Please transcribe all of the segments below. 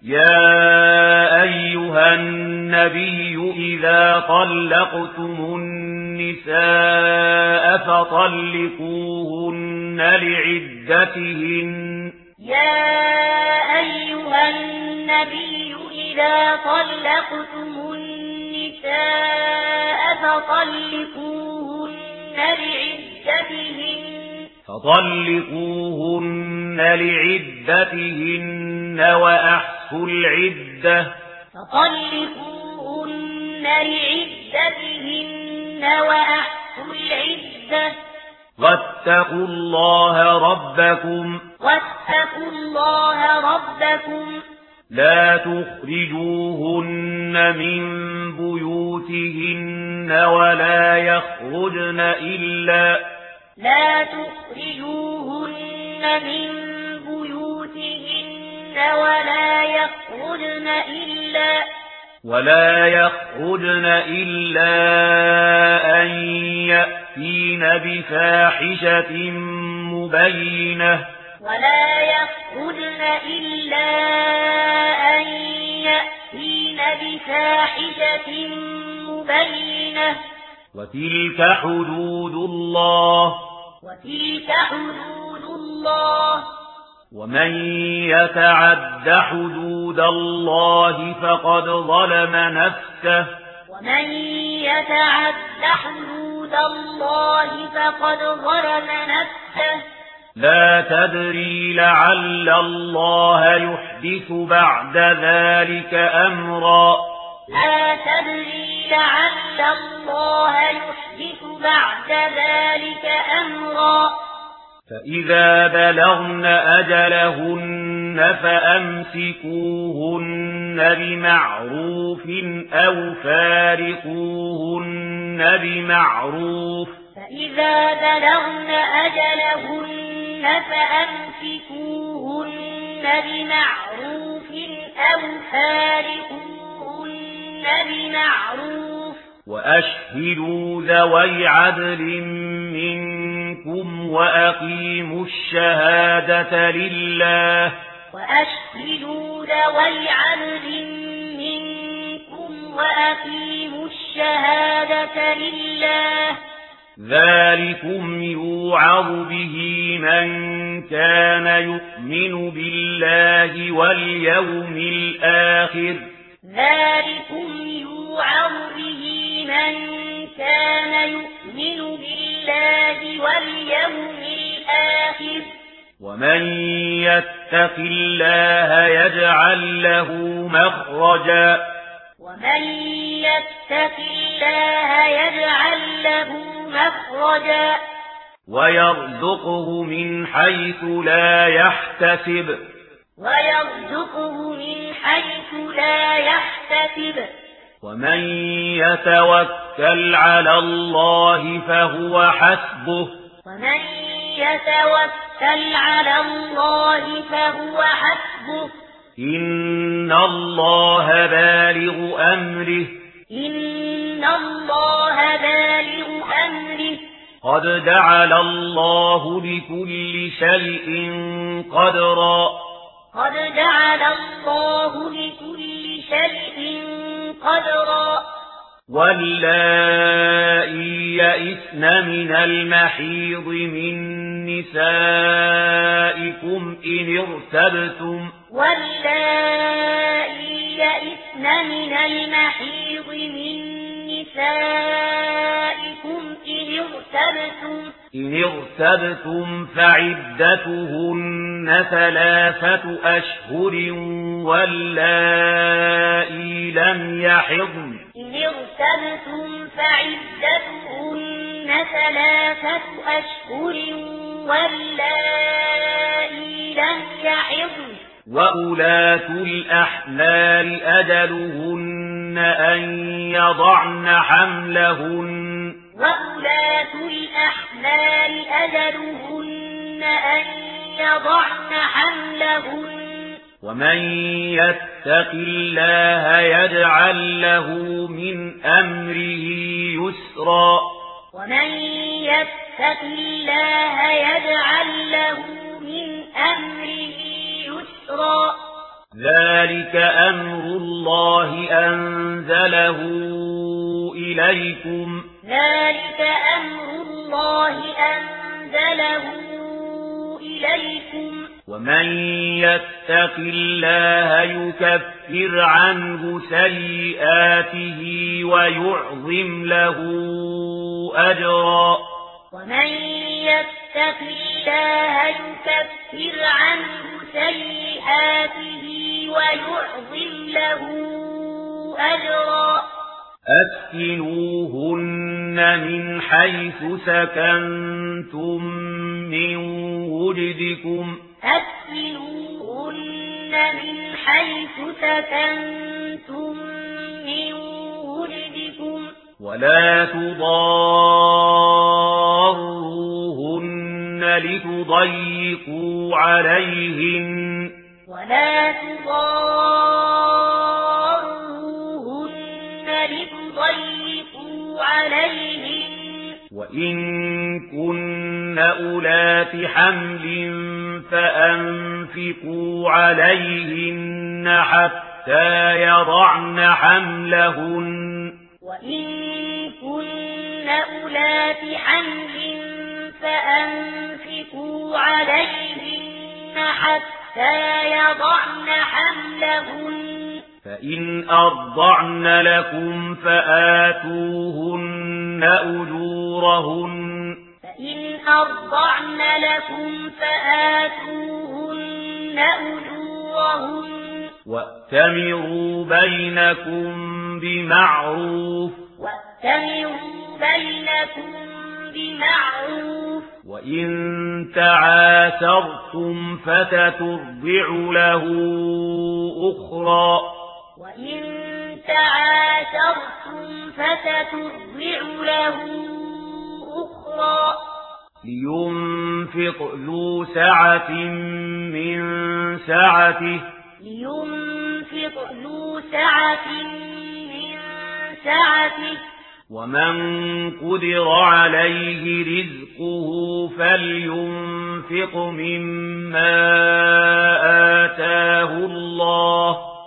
يا أيها النبي إذا طلقتم النساء فطلقوهن لعدتهن أيها النبي إذا طلقتم النساء فطلقوهن لعدتهن وأحصوا العدة واتقوا الله ربكم لا تخرجوهن من بيوتهن ولا يخرجن إلا أن يأتين بفاحشة مبينة وتلك حدود الله ومن يتعد حدود الله فقد ظلم نفسه لا تدري لعل الله يحدث بعد ذلك أمرا فإذا بلغن أجلهن فأمسكوهن بمعروف أو فارقوهن بمعروف وأشهدوا ذوي عدل منكم وأقيموا الشهادة لله ذلكم يوعظ به من كان يؤمن بالله واليوم الآخر ومن يتق الله يجعل له مخرجا ويرزقه من حيث لا يحتسب ومن يتوكل على الله فهو حسبه إن الله بالغ أمره قد جعل الله لكل شيء قدرا واللائي يئسن من المحيض من نسائكم إن ارتبتم فعدتهن 3 أشهر واللائي لم يحضن وأولاة الأحمال أجلهن أن يضعن حملهن ومن يتق الله يجعل له من أمره يسرا ذلك أمر الله أنزله إليكم ذلك أمر الله أنزله إليكم ومن يتق الله يكفر عنه سيئاته ويعظم له أجرا ومن يتق الله يكفر عنه سيئاته ويعظم له أجرا أسكنوهن من حيث سكنتم من وجدكم أسكنوهن من حيث سكنتم من وجدكم ولا تضاروهن لتضيقوا عليهن ولا تضاروهن لتضيقوا عليهن وإن كن أولات حمل فأنفقوا عليهن حتى يضعن حملهن وإن كن أولات حمل فأنفقوا عليهن حتى يضعن حملهن فإن أرضعن لكم فآتوهن أجورهن فإن أرضعن لكم فآتوهن أجورهن وأتمروا بينكم بمعروف وإن تعاسرتم فتترضع له أخرى لينفق ذو سعة من سعته ومن قدر عليه رزقه فلينفق مما آتاه الله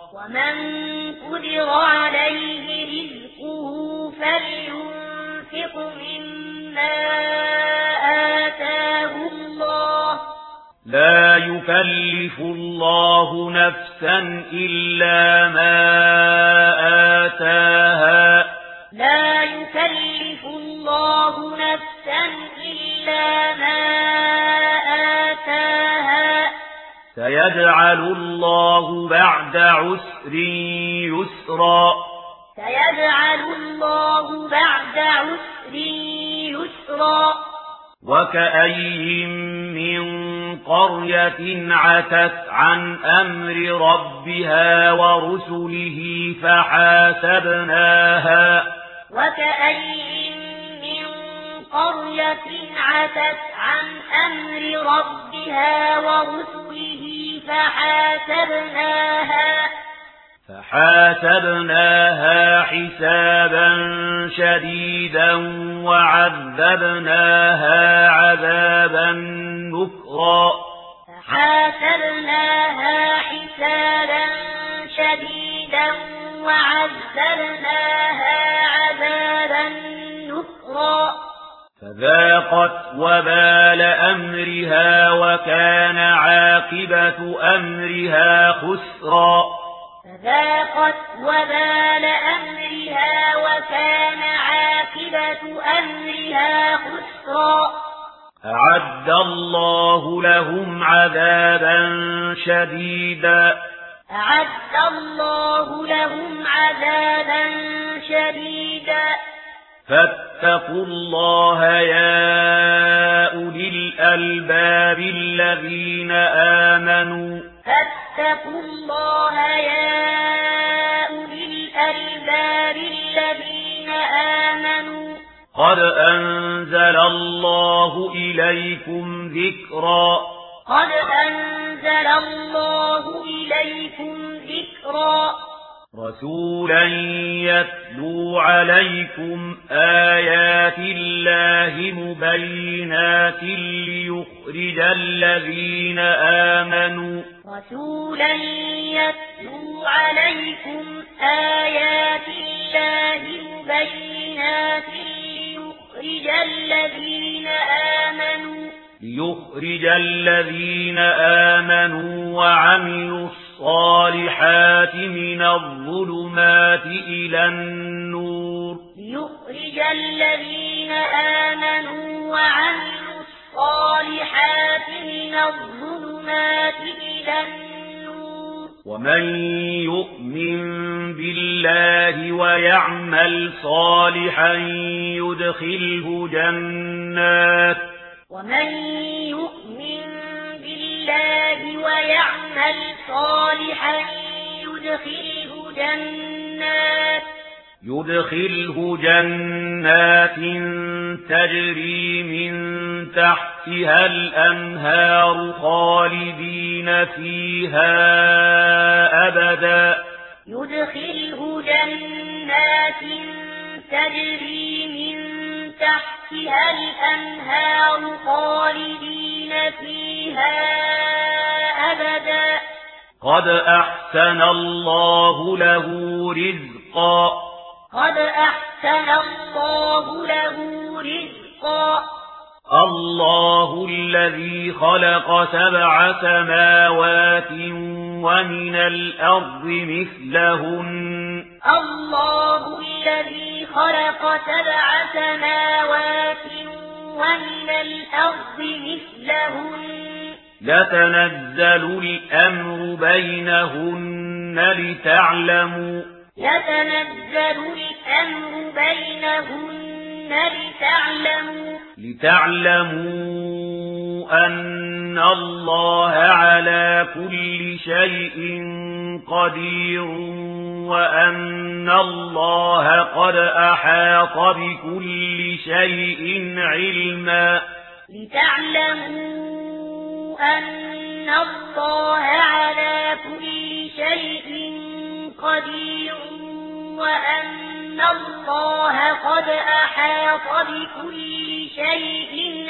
لا يكلف الله نفسا إلا ما آتاها سيجعل الله بعد عسر يسرا وكأي من قرية عتت عن أمر ربها ورسله فحاسبناها حسابا شديدا وعذبناها عذابا نكرا فذاقت وبال أمرها وكان عاقبة أمرها خسرا أعد الله لهم عذابا شديدا فاتقوا الله يا أولي الألباب الذين آمنوا قد أنزل الله إليكم ذكرا رسولا يتلو عليكم آيات الله مبينات ليخرج الذين آمنوا رسولا يتلو عليكم آيات الله مبينات ليخرج الذين آمنوا وعملوا الصالحات من الظلمات إلى النور ليخرج الذين آمنوا وعملوا الصالحات من الظلمات إلى النور ومن يؤمن بالله ويعمل صالحا يدخله جنات ومن يؤمن بالله ويعمل صالحا يدخله جنات تجري من تحتها الأنهار خالدين فيها أبدا يدخله جنات تجري من تحتها الأنهار خالدين فيها أبدا قد أحسن الله له رزقا قد أحسن الله له رزقا الله الذي خلق 7 سماوات ومن الأرض مثلهن الله الذي خلق 7 سماوات ومن الأرض مثلهن يتنزل الأمر بينهن لتعلموا أن الله على كل شيء قدير وأن الله قد أحاط بكل شيء علما لتعلموا أن الله على كل شيء قدير وأن الله قد أحاط بكل شيء